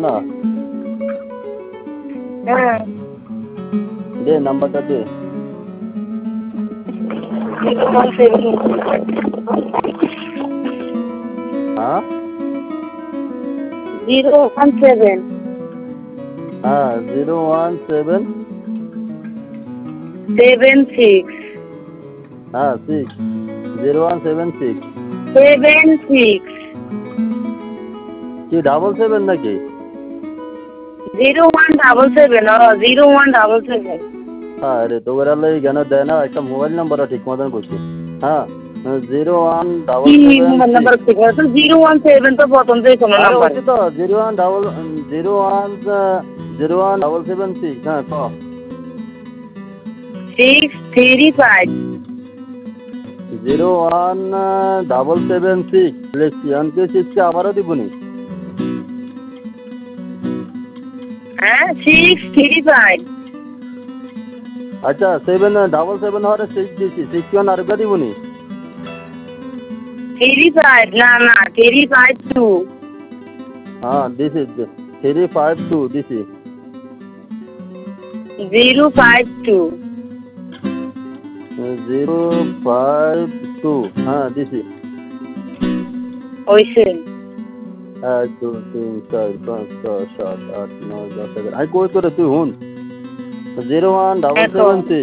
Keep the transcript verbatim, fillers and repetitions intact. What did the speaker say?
না? হ্যাঁ। দে নাম্বারটা দে। হ্যাঁ জিরো ওয়ান সেভেন হ্যাঁ zero one seven seven six হ্যাঁ six zero one seven six seven six কি ডাবল সেভেন নাকি? জিরো ওয়ান ডাবল সেভেন ও জিরো ওয়ান ডাবল সেভেন। হ্যাঁ রে তো ওরা লাই জ্ঞান দেয় না একটা মোবাইল নাম্বারটা ঠিক মতন বলছি। হ্যাঁ জিরো ওয়ান ডাবল কি সেভেন মোবাইল নাম্বার ঠিক আছে? জিরো ওয়ান সেভেন তো প্রথম যে কোনো আরে নাম্বার। হচ্ছে তো zero one double zero one zero one double seven six হ্যাঁ ক six three five zero one double seven six লিখছি অনকে সিক্সকে আবারও দিবনি। হ্যাঁ সিক্স থ্রি ফাইভ আচ্ছা সেভেন ডাবল সেভেন হওয়ার সিক্স দিছি সিক্স ওয়ান আরেকটা দিবনি। থ্রি ফাইভ না না থ্রি ফাইভ টু হ্যাঁ দিছি থ্রি ফাইভ টু দিছি zero five two zero five two হ্যাঁ দিছি। ওইসে এক দুই তিন চার পাঁচ ছয় সাত আট নয় দশ এগারো আমি কই করে তুই হুন zero one double seven six